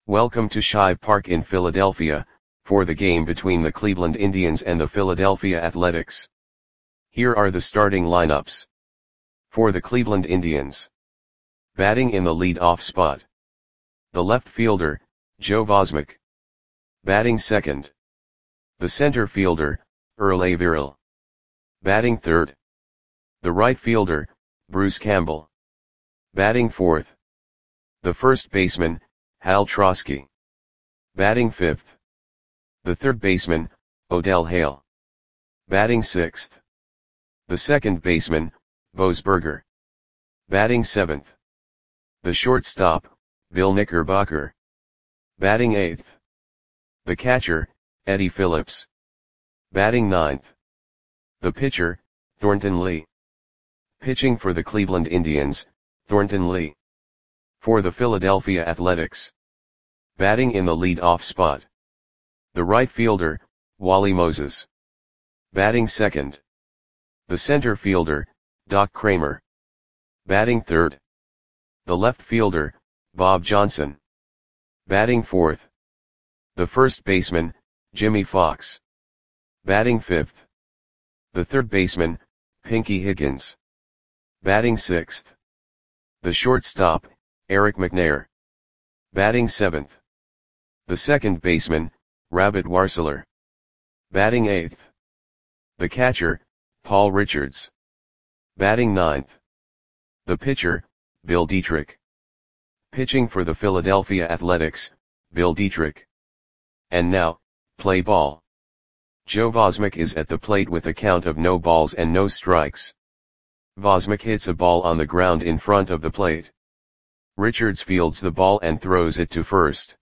Welcome to Shive Park in Philadelphia, for the game between the Cleveland Indians and the Philadelphia Athletics. Here are the starting lineups. For the Cleveland Indians. Batting in the lead-off spot. The left fielder, Joe Vosmek. Batting second. The center fielder, Earl Averill. Batting third. The right fielder, Bruce Campbell. Batting fourth. The first baseman, Hal Trosky. Batting fifth. The third baseman, Odell Hale. Batting sixth. The second baseman, Bose Berger. Batting seventh. The shortstop, Bill Knickerbocker. Batting eighth. The catcher, Eddie Phillips. Batting ninth. The pitcher, Thornton Lee. Pitching for the Cleveland Indians, Thornton Lee. For the Philadelphia Athletics. Batting in the lead-off spot. The right fielder, Wally Moses. Batting second. The center fielder, Doc Kramer. Batting third. The left fielder, Bob Johnson. Batting fourth. The first baseman, Jimmy Fox. Batting fifth. The third baseman, Pinky Higgins. Batting sixth. The shortstop, Eric McNair. Batting seventh. The second baseman, Rabbit Warseler. Batting eighth. The catcher, Paul Richards. Batting ninth. The pitcher, Bill Dietrich. Pitching for the Philadelphia Athletics, Bill Dietrich. And now, play ball. Joe Vosmek is at the plate with a count of no balls and no strikes. Vosmek hits a ball on the ground in front of the plate. Richards fields the ball and throws it to first.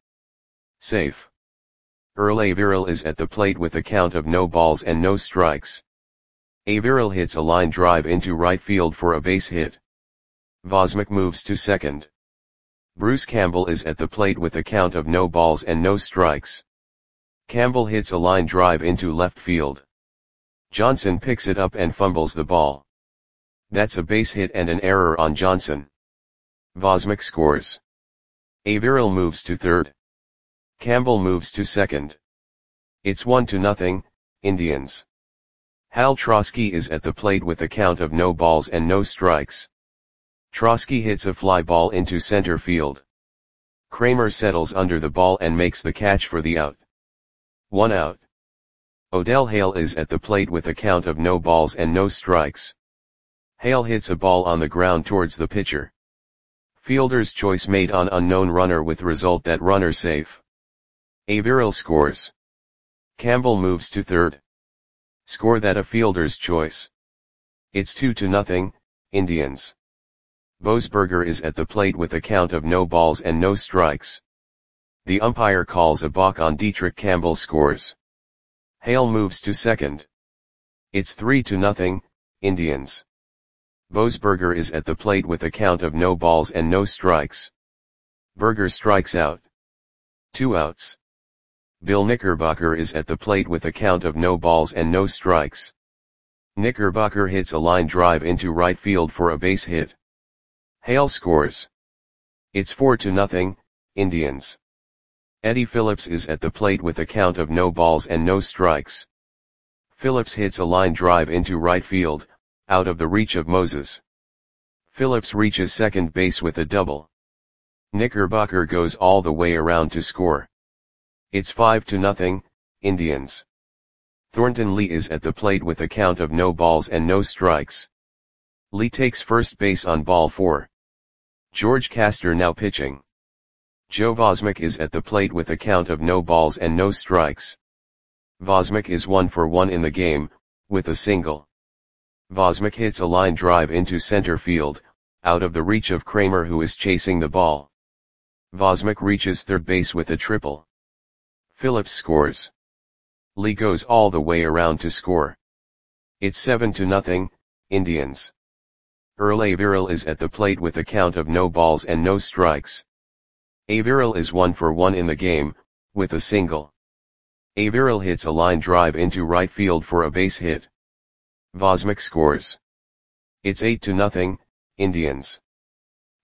Safe. Earl Averill is at the plate with a count of no balls and no strikes. Averill hits a line drive into right field for a base hit. Vosmek moves to second. Bruce Campbell is at the plate with a count of no balls and no strikes. Campbell hits a line drive into left field. Johnson picks it up and fumbles the ball. That's a base hit and an error on Johnson. Vosmek scores. Averill moves to third. Campbell moves to second. It's 1-0, Indians. Hal Trosky is at the plate with a count of no balls and no strikes. Trosky hits a fly ball into center field. Kramer settles under the ball and makes the catch for the out. 1 out. Odell Hale is at the plate with a count of no balls and no strikes. Hale hits a ball on the ground towards the pitcher. Fielder's choice made on unknown runner with result that runner safe. Averill scores. Campbell moves to third. Score that a fielder's choice. It's 2-0, Indians. Bose Berger is at the plate with a count of no balls and no strikes. The umpire calls a balk on Dietrich. Campbell scores. Hale moves to second. It's 3-0, Indians. Bose Berger is at the plate with a count of no balls and no strikes. Berger strikes out. 2 outs. Bill Knickerbocker is at the plate with a count of no balls and no strikes. Knickerbocker hits a line drive into right field for a base hit. Hale scores. It's 4-0, Indians. Eddie Phillips is at the plate with a count of no balls and no strikes. Phillips hits a line drive into right field, out of the reach of Moses. Phillips reaches second base with a double. Knickerbocker goes all the way around to score. It's 5-0, Indians. Thornton Lee is at the plate with a count of no balls and no strikes. Lee takes first base on ball 4. George Castor now pitching. Joe Vosmek is at the plate with a count of no balls and no strikes. Vosmek is 1 for 1 in the game, with a single. Vosmek hits a line drive into center field, out of the reach of Kramer who is chasing the ball. Vosmek reaches third base with a triple. Phillips scores. Lee goes all the way around to score. It's 7-0, Indians. Earl Averill is at the plate with a count of no balls and no strikes. Averill is 1 for 1 in the game, with a single. Averill hits a line drive into right field for a base hit. Vosmek scores. It's 8-0, Indians.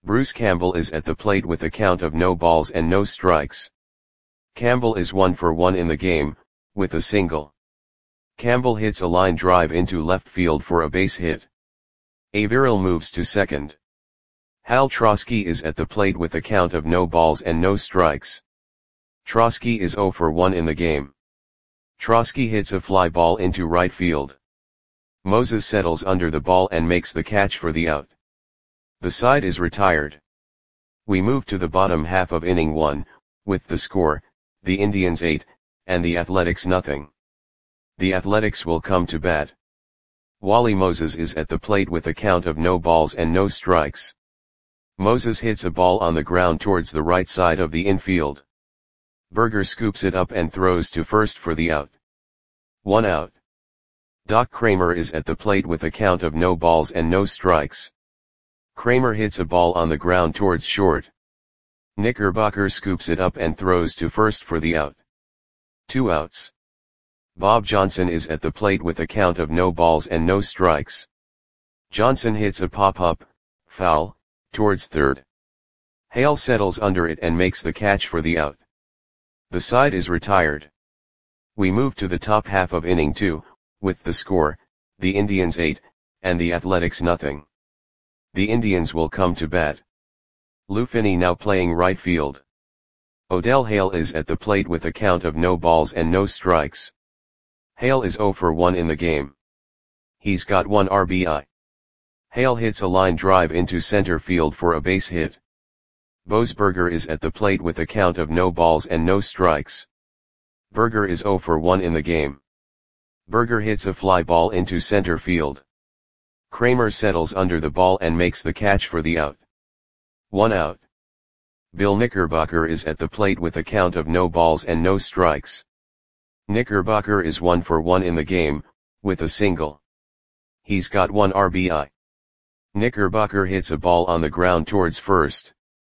Bruce Campbell is at the plate with a count of no balls and no strikes. Campbell is 1 for 1 in the game, with a single. Campbell hits a line drive into left field for a base hit. Averill moves to second. Hal Trosky is at the plate with a count of no balls and no strikes. Trosky is 0 for 1 in the game. Trosky hits a fly ball into right field. Moses settles under the ball and makes the catch for the out. The side is retired. We move to the bottom half of inning 1, with the score, the Indians 8, and the Athletics nothing. The Athletics will come to bat. Wally Moses is at the plate with a count of no balls and no strikes. Moses hits a ball on the ground towards the right side of the infield. Berger scoops it up and throws to first for the out. 1 out. Doc Kramer is at the plate with a count of no balls and no strikes. Kramer hits a ball on the ground towards short. Knickerbocker scoops it up and throws to first for the out. 2 outs. Bob Johnson is at the plate with a count of no balls and no strikes. Johnson hits a pop-up, foul, towards third. Hale settles under it and makes the catch for the out. The side is retired. We move to the top half of inning 2, with the score, the Indians 8, and the Athletics nothing. The Indians will come to bat. Lou Finney now playing right field. Odell Hale is at the plate with a count of no balls and no strikes. Hale is 0 for 1 in the game. He's got 1 RBI. Hale hits a line drive into center field for a base hit. Bose Berger is at the plate with a count of no balls and no strikes. Berger is 0 for 1 in the game. Berger hits a fly ball into center field. Kramer settles under the ball and makes the catch for the out. 1 out. Bill Knickerbocker is at the plate with a count of no balls and no strikes. Knickerbocker is 1 for 1 in the game, with a single. He's got 1 RBI. Knickerbocker hits a ball on the ground towards first.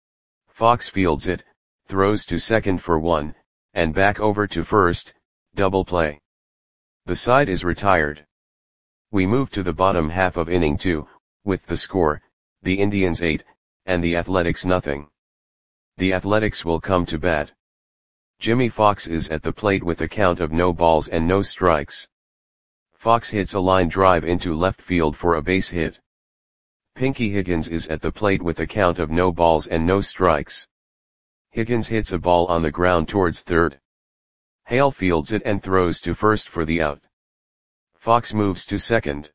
Fox fields it, throws to second for 1, and back over to first, double play. The side is retired. We move to the bottom half of inning 2, with the score, the Indians 8, and the Athletics nothing. The Athletics will come to bat. Jimmy Fox is at the plate with a count of no balls and no strikes. Fox hits a line drive into left field for a base hit. Pinky Higgins is at the plate with a count of no balls and no strikes. Higgins hits a ball on the ground towards third. Hale fields it and throws to first for the out. Fox moves to second.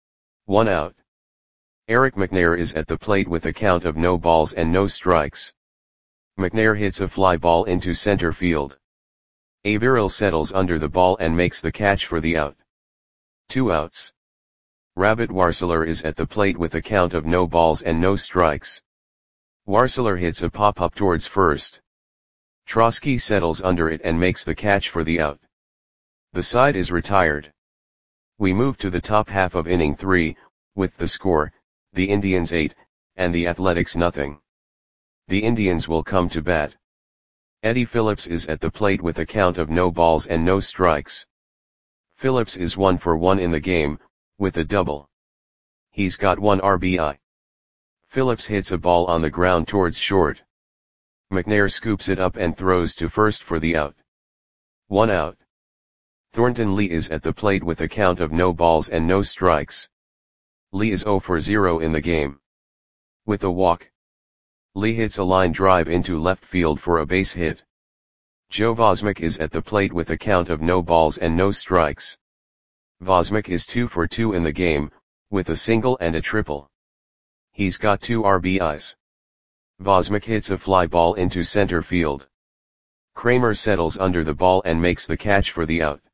1 out. Eric McNair is at the plate with a count of no balls and no strikes. McNair hits a fly ball into center field. Averill settles under the ball and makes the catch for the out. 2 outs. Rabbit Warseler is at the plate with a count of no balls and no strikes. Warseler hits a pop-up towards first. Trosky settles under it and makes the catch for the out. The side is retired. We move to the top half of inning 3, with the score, the Indians 8, and the Athletics nothing. The Indians will come to bat. Eddie Phillips is at the plate with a count of no balls and no strikes. Phillips is 1 for 1 in the game, with a double. He's got 1 RBI. Phillips hits a ball on the ground towards short. McNair scoops it up and throws to first for the out. 1 out. Thornton Lee is at the plate with a count of no balls and no strikes. Lee is 0 for 0 in the game. With a walk. Lee hits a line drive into left field for a base hit. Joe Vosmick is at the plate with a count of no balls and no strikes. Vosmick is 2 for 2 in the game, with a single and a triple. He's got 2 RBIs. Vosmick hits a fly ball into center field. Kramer settles under the ball and makes the catch for the out.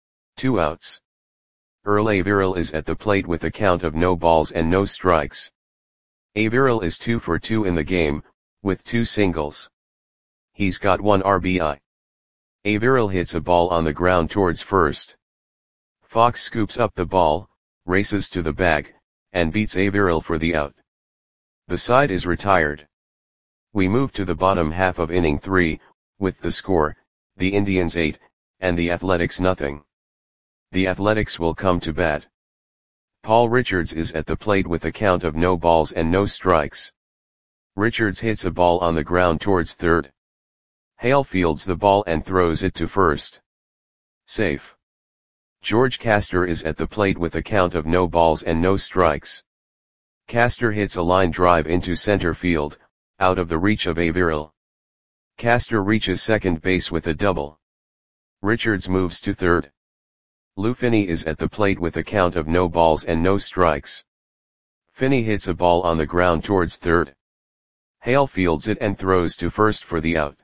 2 outs. Earl Averill is at the plate with a count of no balls and no strikes. Averill is 2 for 2 in the game, with 2 singles. He's got 1 RBI. Averill hits a ball on the ground towards first. Fox scoops up the ball, races to the bag, and beats Averill for the out. The side is retired. We move to the bottom half of inning 3, with the score, the Indians 8, and the Athletics nothing. The Athletics will come to bat. Paul Richards is at the plate with a count of no balls and no strikes. Richards hits a ball on the ground towards third. Hale fields the ball and throws it to first. Safe. George Castor is at the plate with a count of no balls and no strikes. Castor hits a line drive into center field, out of the reach of Averill. Castor reaches second base with a double. Richards moves to third. Lou Finney is at the plate with a count of no balls and no strikes. Finney hits a ball on the ground towards third. Hale fields it and throws to first for the out.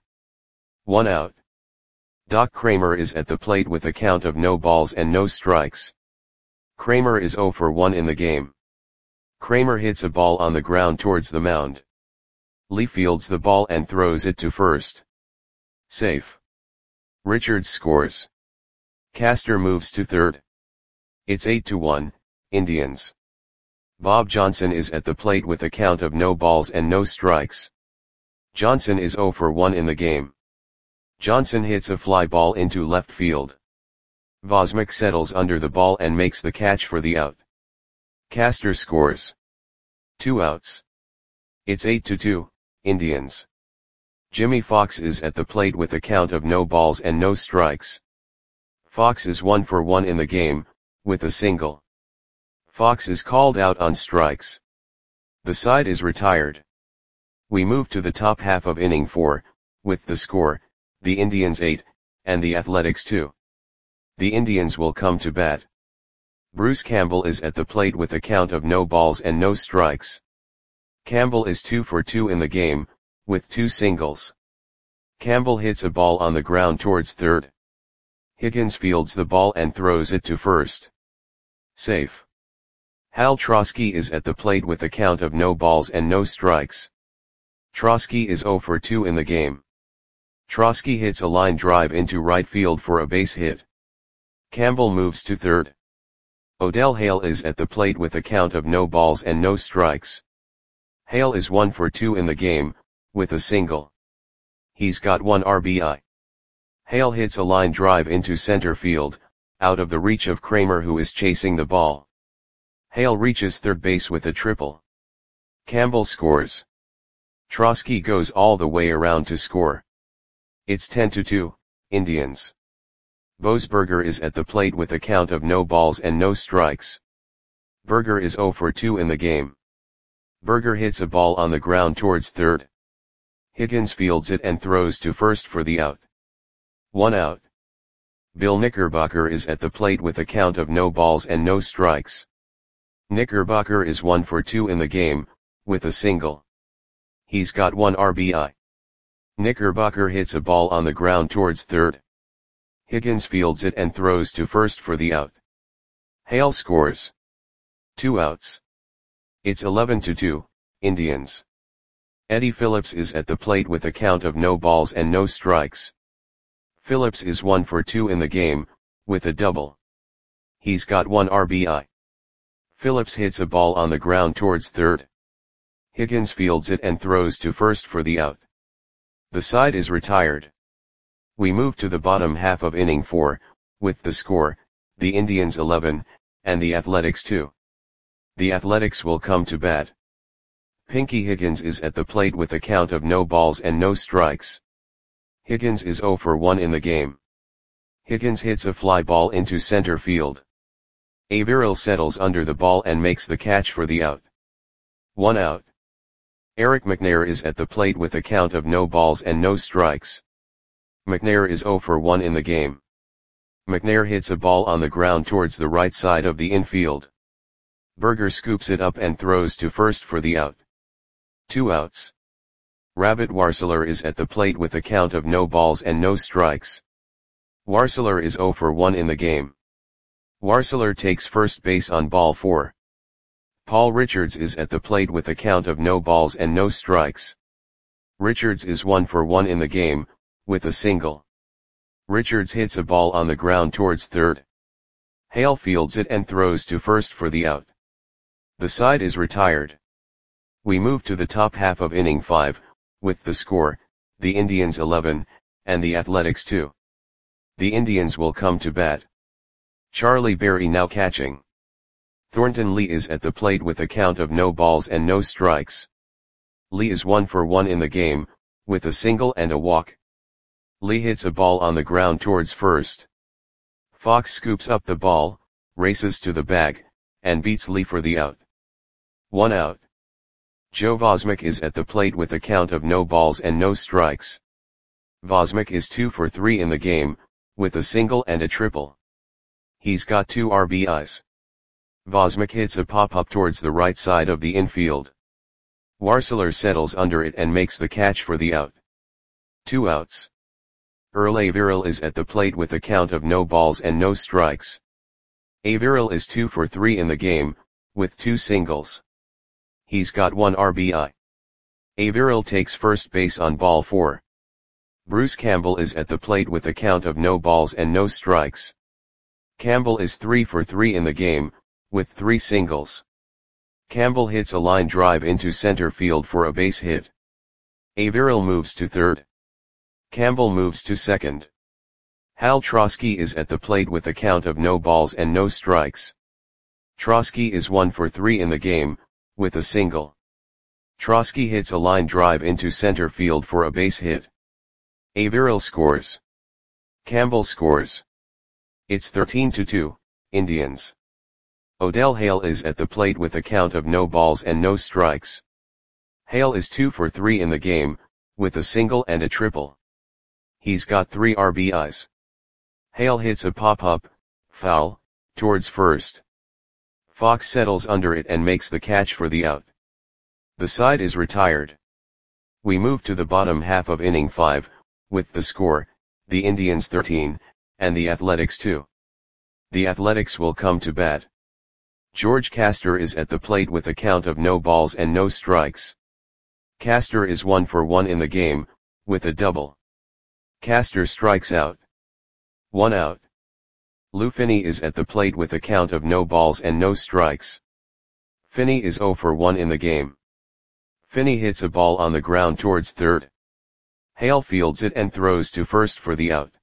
1 out. Doc Kramer is at the plate with a count of no balls and no strikes. Kramer is 0 for 1 in the game. Kramer hits a ball on the ground towards the mound. Lee fields the ball and throws it to first. Safe. Richards scores. Castor moves to third. It's 8-1, Indians. Bob Johnson is at the plate with a count of no balls and no strikes. Johnson is 0 for 1 in the game. Johnson hits a fly ball into left field. Vosmick settles under the ball and makes the catch for the out. Castor scores. 2 outs. It's 8-2, Indians. Jimmy Fox is at the plate with a count of no balls and no strikes. Fox is 1 for 1 in the game, with a single. Fox is called out on strikes. The side is retired. We move to the top half of inning 4, with the score, the Indians 8, and the Athletics 2. The Indians will come to bat. Bruce Campbell is at the plate with a count of no balls and no strikes. Campbell is 2 for 2 in the game, with 2 singles. Campbell hits a ball on the ground towards third. Higgins fields the ball and throws it to first. Safe. Hal Trosky is at the plate with a count of no balls and no strikes. Trosky is 0 for 2 in the game. Trosky hits a line drive into right field for a base hit. Campbell moves to third. Odell Hale is at the plate with a count of no balls and no strikes. Hale is 1 for 2 in the game, with a single. He's got 1 RBI. Hale hits a line drive into center field, out of the reach of Kramer who is chasing the ball. Hale reaches third base with a triple. Campbell scores. Trosky goes all the way around to score. It's 10-2, Indians. Boasberger is at the plate with a count of no balls and no strikes. Berger is 0 for 2 in the game. Berger hits a ball on the ground towards third. Higgins fields it and throws to first for the out. 1 out. Bill Knickerbocker is at the plate with a count of no balls and no strikes. Knickerbocker is 1 for 2 in the game, with a single. He's got 1 RBI. Knickerbocker hits a ball on the ground towards third. Higgins fields it and throws to first for the out. Hale scores. 2 outs. It's 11-2, Indians. Eddie Phillips is at the plate with a count of no balls and no strikes. Phillips is 1 for 2 in the game, with a double. He's got 1 RBI. Phillips hits a ball on the ground towards third. Higgins fields it and throws to first for the out. The side is retired. We move to the bottom half of inning 4, with the score, the Indians 11, and the Athletics 2. The Athletics will come to bat. Pinky Higgins is at the plate with a count of no balls and no strikes. Higgins is 0 for 1 in the game. Higgins hits a fly ball into center field. Averill settles under the ball and makes the catch for the out. 1 out. Eric McNair is at the plate with a count of no balls and no strikes. McNair is 0 for 1 in the game. McNair hits a ball on the ground towards the right side of the infield. Berger scoops it up and throws to first for the out. 2 outs. Rabbit Warseler is at the plate with a count of no balls and no strikes. Warseler is 0 for 1 in the game. Warseler takes first base on ball 4. Paul Richards is at the plate with a count of no balls and no strikes. Richards is 1 for 1 in the game, with a single. Richards hits a ball on the ground towards third. Hale fields it and throws to first for the out. The side is retired. We move to the top half of inning 5, with the score, the Indians 11, and the Athletics 2. The Indians will come to bat. Charlie Berry now catching. Thornton Lee is at the plate with a count of no balls and no strikes. Lee is 1 for 1 in the game, with a single and a walk. Lee hits a ball on the ground towards first. Fox scoops up the ball, races to the bag, and beats Lee for the out. 1 out. Joe Vosmik is at the plate with a count of no balls and no strikes. Vosmik is 2 for 3 in the game, with a single and a triple. He's got 2 RBIs. Vosmik hits a pop-up towards the right side of the infield. Warseler settles under it and makes the catch for the out. 2 outs. Earl Averill is at the plate with a count of no balls and no strikes. Averill is 2 for 3 in the game, with 2 singles. He's got 1 RBI. Averill takes first base on ball 4. Bruce Campbell is at the plate with a count of no balls and no strikes. Campbell is 3 for 3 in the game, with 3 singles. Campbell hits a line drive into center field for a base hit. Averill moves to third. Campbell moves to second. Hal Trosky is at the plate with a count of no balls and no strikes. Trosky is 1 for 3 in the game, with a single. Trosky hits a line drive into center field for a base hit. Averill scores. Campbell scores. It's 13-2, Indians. Odell Hale is at the plate with a count of no balls and no strikes. Hale is 2 for 3 in the game, with a single and a triple. He's got 3 RBIs. Hale hits a pop-up, foul, towards first. Fox settles under it and makes the catch for the out. The side is retired. We move to the bottom half of inning 5, with the score, the Indians 13, and the Athletics 2. The Athletics will come to bat. George Castor is at the plate with a count of no balls and no strikes. Castor is 1 for 1 in the game, with a double. Castor strikes out. 1 out. Lou Finney is at the plate with a count of no balls and no strikes. Finney is 0 for 1 in the game. Finney hits a ball on the ground towards third. Hale fields it and throws to first for the out.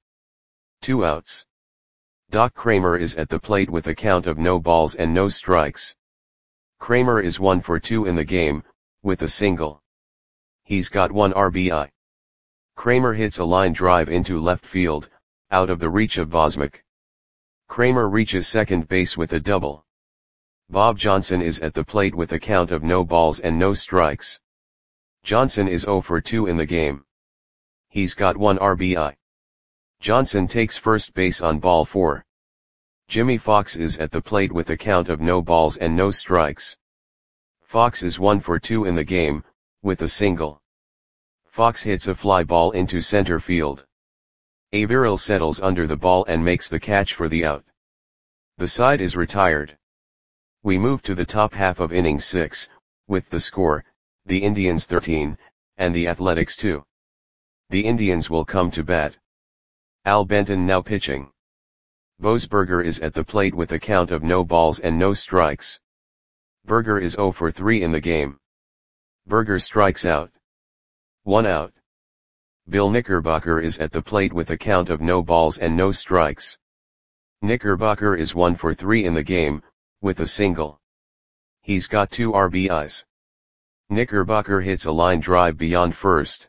2 outs. Doc Kramer is at the plate with a count of no balls and no strikes. Kramer is 1 for 2 in the game, with a single. He's got 1 RBI. Kramer hits a line drive into left field, out of the reach of Vosmik. Kramer reaches second base with a double. Bob Johnson is at the plate with a count of no balls and no strikes. Johnson is 0 for 2 in the game. He's got 1 RBI. Johnson takes first base on ball 4. Jimmy Fox is at the plate with a count of no balls and no strikes. Fox is 1 for 2 in the game, with a single. Fox hits a fly ball into center field. Averill settles under the ball and makes the catch for the out. The side is retired. We move to the top half of inning 6, with the score, the Indians 13, and the Athletics 2. The Indians will come to bat. Al Benton now pitching. Boasberger is at the plate with a count of no balls and no strikes. Berger is 0 for 3 in the game. Berger strikes out. 1 out. Bill Knickerbocker is at the plate with a count of no balls and no strikes. Knickerbocker is 1 for 3 in the game, with a single. He's got 2 RBIs. Knickerbocker hits a line drive beyond first.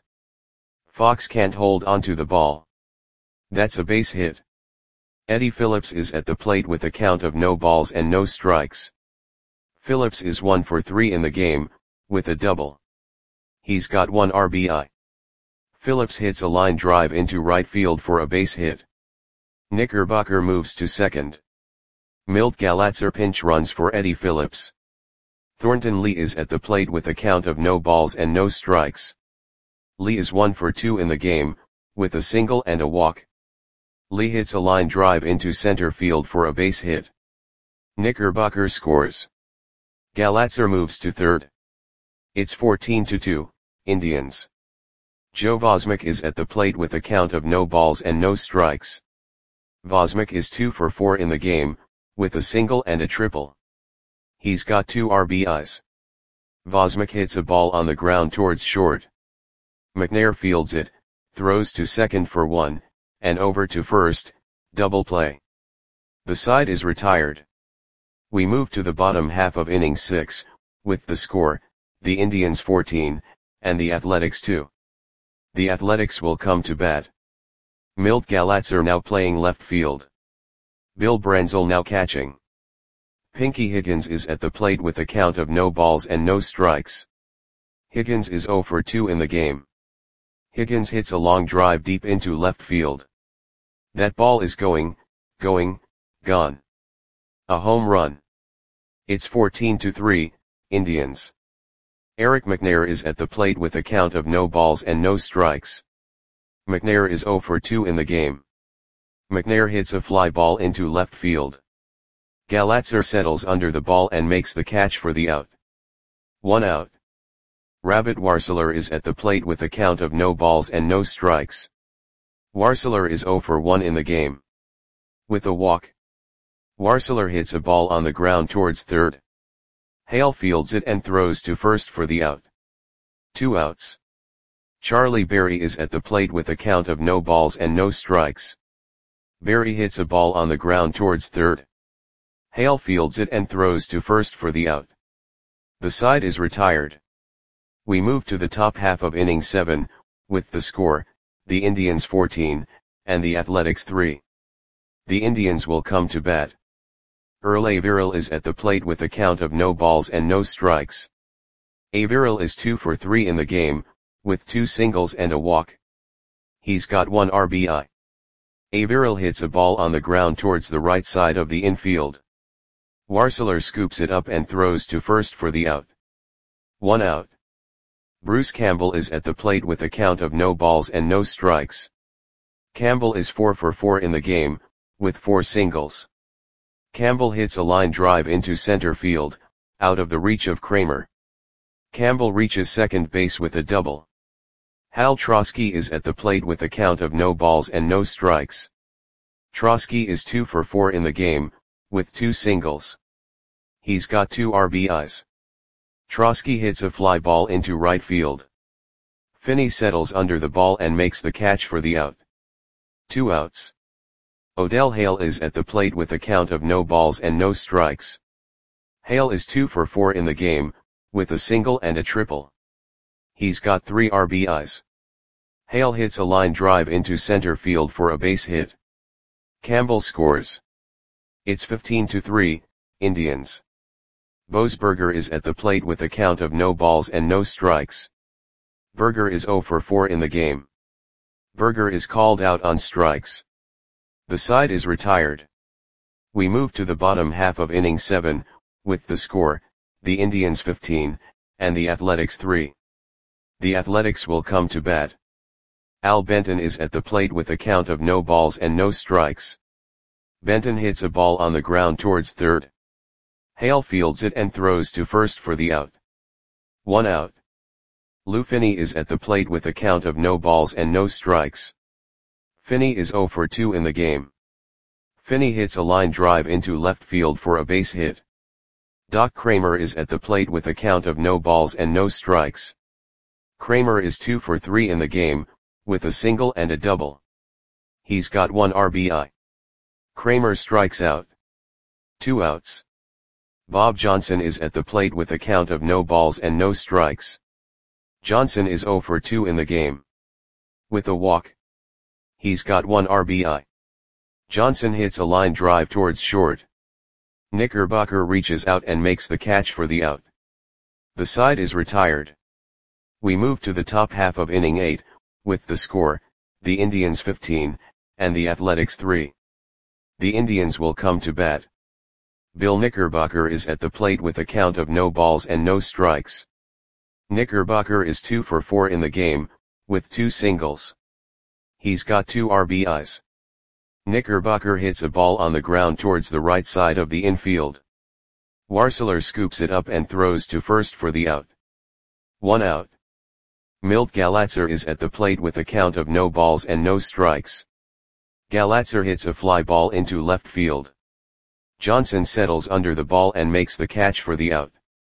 Fox can't hold onto the ball. That's a base hit. Eddie Phillips is at the plate with a count of no balls and no strikes. Phillips is 1 for 3 in the game, with a double. He's got 1 RBI. Phillips hits a line drive into right field for a base hit. Knickerbocker moves to second. Milt Galatzer pinch runs for Eddie Phillips. Thornton Lee is at the plate with a count of no balls and no strikes. Lee is 1 for 2 in the game, with a single and a walk. Lee hits a line drive into center field for a base hit. Knickerbocker scores. Galatzer moves to third. It's 14-2, Indians. Joe Vosmik is at the plate with a count of no balls and no strikes. Vosmik is 2 for 4 in the game, with a single and a triple. He's got 2 RBIs. Vosmik hits a ball on the ground towards short. McNair fields it, throws to second for 1, and over to first, double play. The side is retired. We move to the bottom half of inning 6, with the score, the Indians 14, and the Athletics 2. The Athletics will come to bat. Milt Galatzer now playing left field. Bill Brenzel now catching. Pinky Higgins is at the plate with a count of no balls and no strikes. Higgins is 0 for 2 in the game. Higgins hits a long drive deep into left field. That ball is gone. A home run. It's 14-3, Indians. Eric McNair is at the plate with a count of no balls and no strikes. McNair is 0 for 2 in the game. McNair hits a fly ball into left field. Galatzer settles under the ball and makes the catch for the out. 1 out. Rabbit Warseler is at the plate with a count of no balls and no strikes. Warseler is 0 for 1 in the game. With a walk. Warseler hits a ball on the ground towards third. Hale fields it and throws to first for the out. 2 outs. Charlie Berry is at the plate with a count of no balls and no strikes. Berry hits a ball on the ground towards third. Hale fields it and throws to first for the out. The side is retired. We move to the top half of inning 7, with the score, the Indians 14, and the Athletics 3. The Indians will come to bat. Earl Averill is at the plate with a count of no balls and no strikes. Averill is 2 for 3 in the game, with 2 singles and a walk. He's got 1 RBI. Averill hits a ball on the ground towards the right side of the infield. Warseler scoops it up and throws to first for the out. 1 out. Bruce Campbell is at the plate with a count of no balls and no strikes. Campbell is 4 for 4 in the game, with 4 singles. Campbell hits a line drive into center field, out of the reach of Kramer. Campbell reaches second base with a double. Hal Trosky is at the plate with a count of no balls and no strikes. Trosky is 2 for 4 in the game, with 2 singles. He's got 2 RBIs. Trosky hits a fly ball into right field. Finney settles under the ball and makes the catch for the out. 2 outs. Odell Hale is at the plate with a count of no balls and no strikes. Hale is 2 for 4 in the game, with a single and a triple. He's got 3 RBIs. Hale hits a line drive into center field for a base hit. Campbell scores. It's 15-3, Indians. Boasberger is at the plate with a count of no balls and no strikes. Berger is 0 for 4 in the game. Berger is called out on strikes. The side is retired. We move to the bottom half of inning 7, with the score, the Indians 15, and the Athletics 3. The Athletics will come to bat. Al Benton is at the plate with a count of no balls and no strikes. Benton hits a ball on the ground towards third. Hale fields it and throws to first for the out. 1 out. Lou Finney is at the plate with a count of no balls and no strikes. Finney is 0 for 2 in the game. Finney hits a line drive into left field for a base hit. Doc Kramer is at the plate with a count of no balls and no strikes. Kramer is 2 for 3 in the game, with a single and a double. He's got 1 RBI. Kramer strikes out. 2 outs. Bob Johnson is at the plate with a count of no balls and no strikes. Johnson is 0 for 2 in the game. With a walk. He's got 1 RBI. Johnson hits a line drive towards short. Knickerbocker reaches out and makes the catch for the out. The side is retired. We move to the top half of inning 8, with the score, the Indians 15, and the Athletics 3. The Indians will come to bat. Bill Knickerbocker is at the plate with a count of no balls and no strikes. Knickerbocker is 2 for 4 in the game, with 2 singles. He's got 2 RBIs. Knickerbocker hits a ball on the ground towards the right side of the infield. Warseler scoops it up and throws to first for the out. 1 out. Milt Galatzer is at the plate with a count of no balls and no strikes. Galatzer hits a fly ball into left field. Johnson settles under the ball and makes the catch for the out.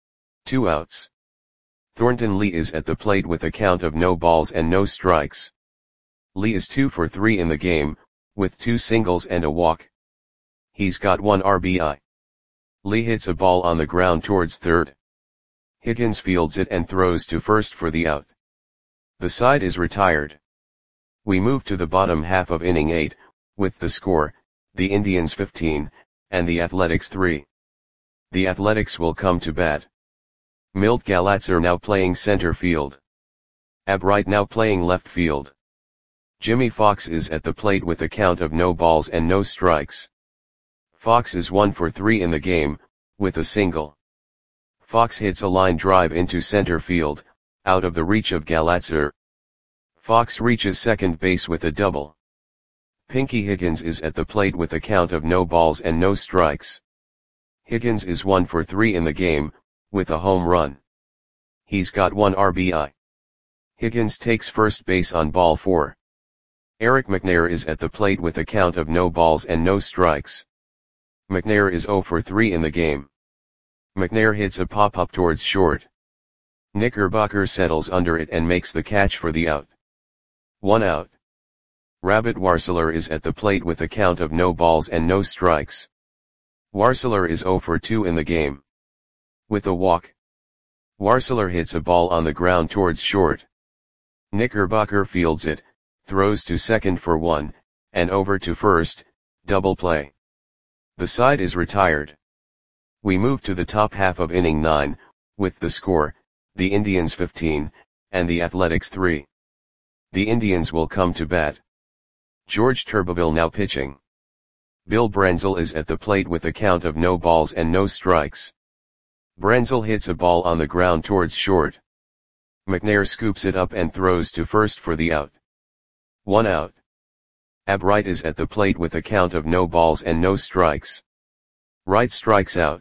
2 outs. Thornton Lee is at the plate with a count of no balls and no strikes. Lee is 2 for 3 in the game, with 2 singles and a walk. He's got 1 RBI. Lee hits a ball on the ground towards third. Higgins fields it and throws to first for the out. The side is retired. We move to the bottom half of inning 8, with the score, the Indians 15, and the Athletics 3. The Athletics will come to bat. Milt Galatzer now playing center field. Ab Wright now playing left field. Jimmy Fox is at the plate with a count of no balls and no strikes. Fox is 1 for 3 in the game, with a single. Fox hits a line drive into center field, out of the reach of Galatzer. Fox reaches second base with a double. Pinky Higgins is at the plate with a count of no balls and no strikes. Higgins is 1 for 3 in the game, with a home run. He's got 1 RBI. Higgins takes first base on ball 4. Eric McNair is at the plate with a count of no balls and no strikes. McNair is 0 for 3 in the game. McNair hits a pop-up towards short. Knickerbocker settles under it and makes the catch for the out. 1 out. Rabbit Warseler is at the plate with a count of no balls and no strikes. Warseler is 0 for 2 in the game. With a walk. Warseler hits a ball on the ground towards short. Knickerbocker fields it, throws to second for 1, and over to first, double play. The side is retired. We move to the top half of inning 9, with the score, the Indians 15, and the Athletics 3. The Indians will come to bat. George Turbeville now pitching. Bill Brenzel is at the plate with a count of no balls and no strikes. Brenzel hits a ball on the ground towards short. McNair scoops it up and throws to first for the out. 1 out. Ab Wright is at the plate with a count of no balls and no strikes. Wright strikes out.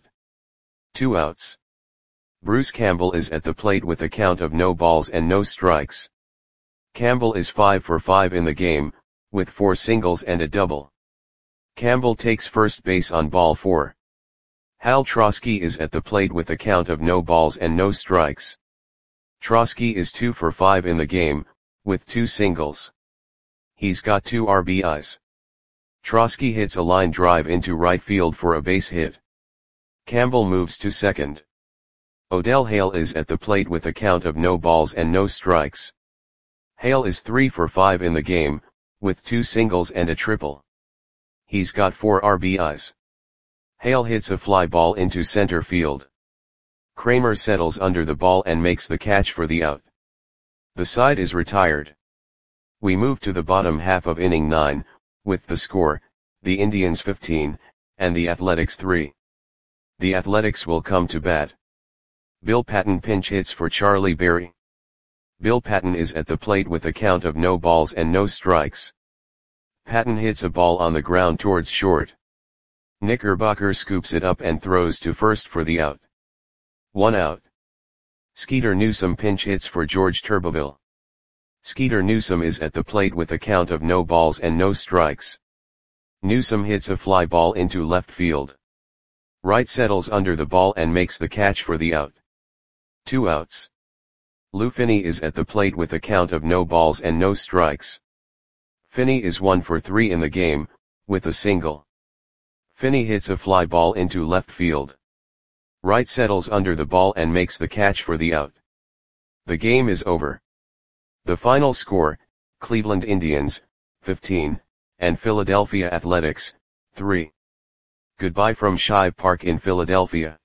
2 outs. Bruce Campbell is at the plate with a count of no balls and no strikes. Campbell is 5 for 5 in the game, with 4 singles and a double. Campbell takes first base on ball 4. Hal Trosky is at the plate with a count of no balls and no strikes. Trosky is 2 for 5 in the game, with 2 singles. He's got 2 RBIs. Trosky hits a line drive into right field for a base hit. Campbell moves to second. Odell Hale is at the plate with a count of no balls and no strikes. Hale is 3 for 5 in the game, with 2 singles and a triple. He's got 4 RBIs. Hale hits a fly ball into center field. Kramer settles under the ball and makes the catch for the out. The side is retired. We move to the bottom half of inning 9, with the score, the Indians 15, and the Athletics 3. The Athletics will come to bat. Bill Patton pinch hits for Charlie Berry. Bill Patton is at the plate with a count of no balls and no strikes. Patton hits a ball on the ground towards short. Knickerbocker scoops it up and throws to first for the out. 1 out. Skeeter Newsom pinch hits for George Turbeville. Skeeter Newsom is at the plate with a count of no balls and no strikes. Newsom hits a fly ball into left field. Wright settles under the ball and makes the catch for the out. 2 outs. Lou Finney is at the plate with a count of no balls and no strikes. Finney is 1 for 3 in the game, with a single. Finney hits a fly ball into left field. Wright settles under the ball and makes the catch for the out. The game is over. The final score, Cleveland Indians, 15, and Philadelphia Athletics, 3. Goodbye from Shibe Park in Philadelphia.